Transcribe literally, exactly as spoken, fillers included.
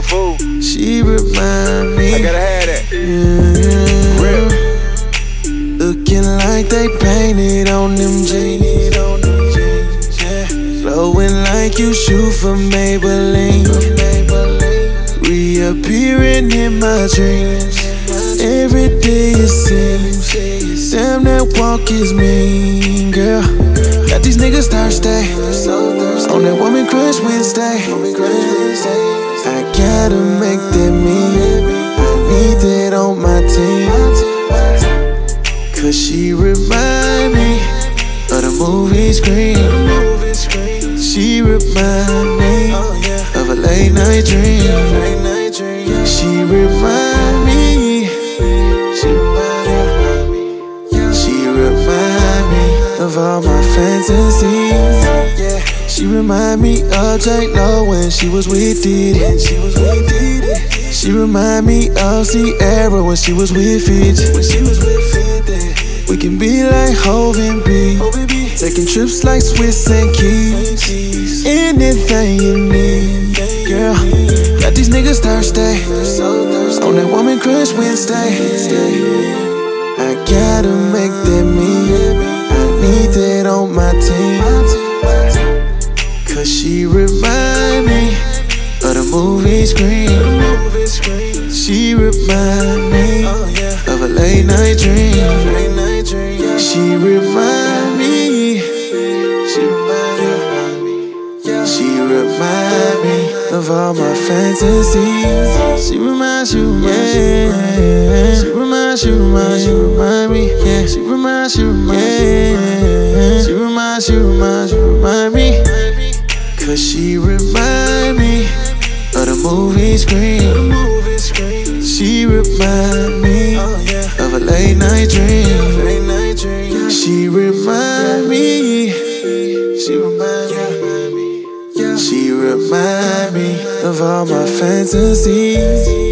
fool. She remind me. I gotta have that. Yeah. Real. Looking like they painted on them jeans. Glowing like you shoot for Maybelline. Reappearing in my dreams. Every day it seems. Damn, that walk is mean, girl. Got these niggas thirsty. On that woman crush Wednesday. I gotta make that mean. I need that on my team. Cause she remind me of the movie Scream. She remind me of a late night dream. She remind me. She remind me. She remind me of all my fantasies. She remind me of J-Lo when she was with Diddy. She remind me of Ciara when she was with Fitch. We can be like Hov and B, taking trips like Swiss and Keys. Anything you need, girl. Got these niggas thirsty. On that woman crush Wednesday. I gotta make that mean. I need that on my team. Cause she remind me of the movie Scream. She remind me of a late night dream. She remind me. She remind me. She remind me of all my fantasies. She reminds you, yeah. She reminds you, remind, she remind me, yeah. She reminds you, yeah. She reminds you, remind, she remind me. Cause she remind me of the movie Scream. She remind me of a late night dream. She remind me. She remind me. She remind me of all my fantasies.